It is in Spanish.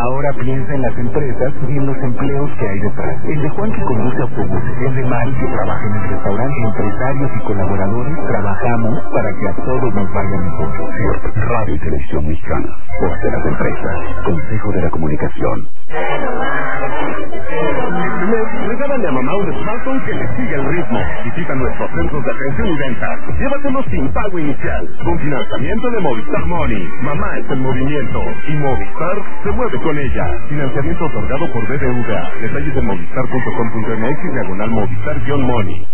Ahora piensa en las empresas y en los empleos que hay detrás. El de Juan que conduce autobuses, el de Mari que trabaja en el restaurante, empresarios y colaboradores, trabajamos para que a todos nos vaya mejor. CIRT, Radio y Televisión Mexicana. Voz de las empresas. Consejo de la Comunicación. Regálale a mamá un smartphone que le siga el ritmo. Visita nuestros centros de atención y venta. Llévatelo sin pago inicial. Con financiamiento de Movistar Money. Mamá está en movimiento. Y Movistar se mueve con ella. Financiamiento otorgado por BBVA. Detalles en movistar.com.mx/Movistar-Money.